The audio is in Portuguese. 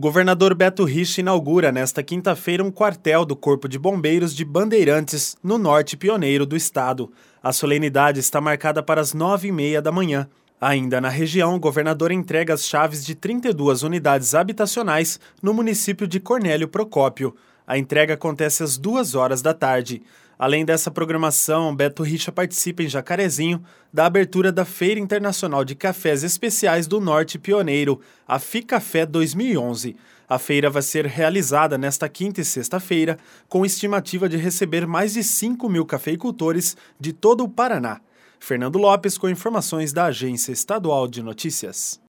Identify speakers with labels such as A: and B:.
A: governador Beto Richa inaugura nesta quinta-feira um quartel do Corpo de Bombeiros de Bandeirantes, no norte pioneiro do estado. A solenidade está marcada para as 9h30 da manhã. Ainda na região, o governador entrega as chaves de 32 unidades habitacionais no município de Cornélio Procópio. A entrega acontece às 2h da tarde. Além dessa programação, Beto Richa participa em Jacarezinho da abertura da Feira Internacional de Cafés Especiais do Norte Pioneiro, a FICAFé 2011. A feira vai ser realizada nesta quinta e sexta-feira, com estimativa de receber mais de 5.000 cafeicultores de todo o Paraná. Fernando Lopes com informações da Agência Estadual de Notícias.